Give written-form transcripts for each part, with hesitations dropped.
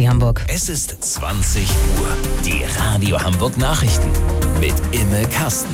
City Hamburg. Es ist 20 Uhr. Die Radio Hamburg Nachrichten mit Imme Kasten.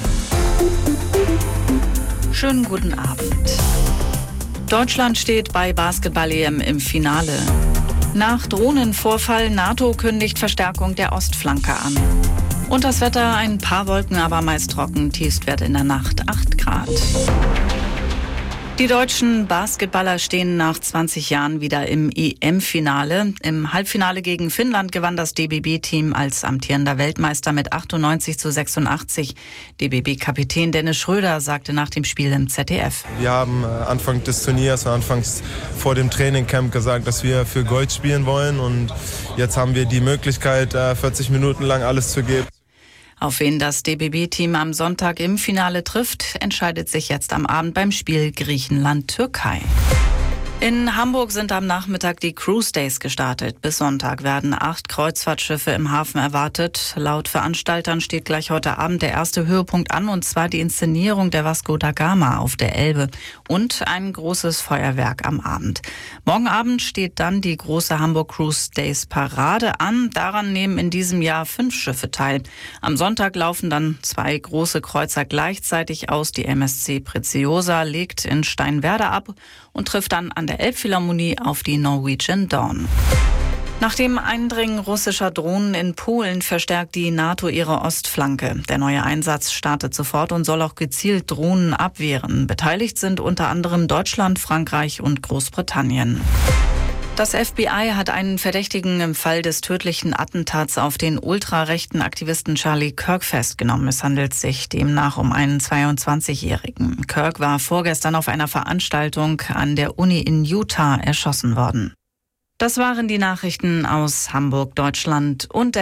Schönen guten Abend. Deutschland steht bei Basketball-EM im Finale. Nach Drohnenvorfall NATO kündigt Verstärkung der Ostflanke an. Und das Wetter, ein paar Wolken, aber meist trocken. Tiefstwert in der Nacht 8 Grad. Die deutschen Basketballer stehen nach 20 Jahren wieder im EM-Finale. Im Halbfinale gegen Finnland gewann das DBB-Team als amtierender Weltmeister mit 98-86. DBB-Kapitän Dennis Schröder sagte nach dem Spiel im ZDF. Wir haben Anfang des Turniers, anfangs vor dem Trainingcamp gesagt, dass wir für Gold spielen wollen. Und jetzt haben wir die Möglichkeit, 40 Minuten lang alles zu geben. Auf wen das DBB-Team am Sonntag im Finale trifft, entscheidet sich jetzt am Abend beim Spiel Griechenland-Türkei. In Hamburg sind am Nachmittag die Cruise Days gestartet. Bis Sonntag werden 8 Kreuzfahrtschiffe im Hafen erwartet. Laut Veranstaltern steht gleich heute Abend der erste Höhepunkt an, und zwar die Inszenierung der Vasco da Gama auf der Elbe und ein großes Feuerwerk am Abend. Morgen Abend steht dann die große Hamburg Cruise Days Parade an. Daran nehmen in diesem Jahr 5 Schiffe teil. Am Sonntag laufen dann 2 große Kreuzer gleichzeitig aus. Die MSC Preziosa legt in Steinwerder ab und trifft dann an der Elbphilharmonie auf die Norwegian Dawn. Nach dem Eindringen russischer Drohnen in Polen verstärkt die NATO ihre Ostflanke. Der neue Einsatz startet sofort und soll auch gezielt Drohnen abwehren. Beteiligt sind unter anderem Deutschland, Frankreich und Großbritannien. Das FBI hat einen Verdächtigen im Fall des tödlichen Attentats auf den ultrarechten Aktivisten Charlie Kirk festgenommen. Es handelt sich demnach um einen 22-Jährigen. Kirk war vorgestern auf einer Veranstaltung an der Uni in Utah erschossen worden. Das waren die Nachrichten aus Hamburg, Deutschland und der